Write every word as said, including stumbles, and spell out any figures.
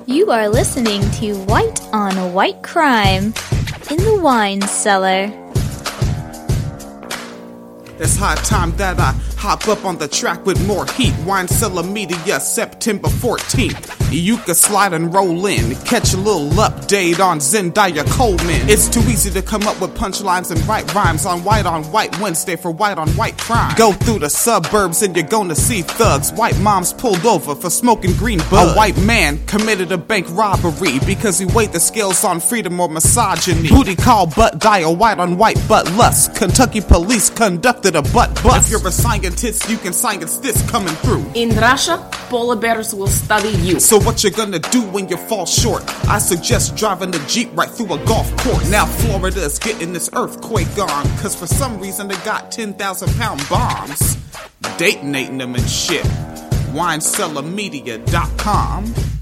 You are listening to White on White Crime in the Wine Cellar. It's high time that I hop up on the track with more heat. Wine Cellar Media, September fourteenth. You can slide and roll in, catch a little update on Zendaya Coleman. It's too easy to come up with punchlines and write rhymes on White on White Wednesday for White on White Crime. Go through the suburbs and you're gonna see thugs. White moms pulled over for smoking green bud. A white man committed a bank robbery because he weighed the scales on freedom or misogyny. Booty call butt dial, white on white butt lust. Kentucky police conducted a butt bust. If you're a scientist, you can science this coming through. In Russia, polar bears will study you. So what you gonna do when you fall short? I suggest driving the Jeep right through a golf course. Now Florida's getting this earthquake on, cause for some reason they got ten thousand pound bombs detonating them and shit. wine cellar media dot com